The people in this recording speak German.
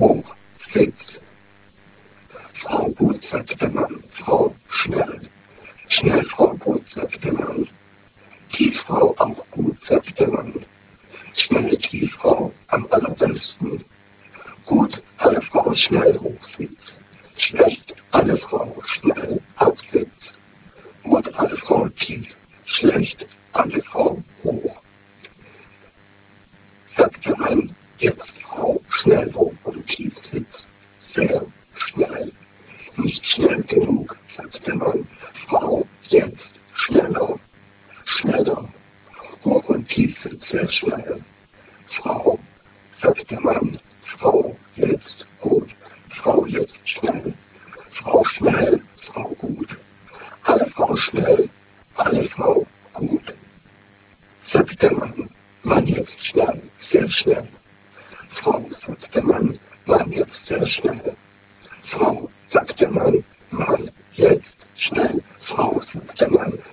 hoch, Sitz. Frau gut, sagt der Mann, Frau schnell. Schnell, Frau gut, sagt der Mann. Tieffrau auch gut, sagt der Mann. Schnelle Tieffrau am allerbesten. Gut, alle Frau schnell Hochsitz. Schlecht, alle Frau schnell Absitz. Gut, alle Frau tief. Schlecht, alle Frau hoch. Sagt der Mann, jetzt Frau schnell hoch und tief Sitz. Sehr schnell. Nicht schnell genug, sagt der Mann. Frau, jetzt schneller. Schneller. Hoch und tief Sitz sehr schnell. Frau, sagt der Mann. Frau, jetzt gut. Frau, jetzt schnell. Frau schnell, Frau gut. Alle Frau schnell, alle Frau gut. Sagt der Mann. Mann jetzt schnell, sehr schnell. Frau, sagt der Mann. Mann jetzt sehr schnell. Frau, sagt der Mann. Mann jetzt schnell. Frau, sagt der Mann.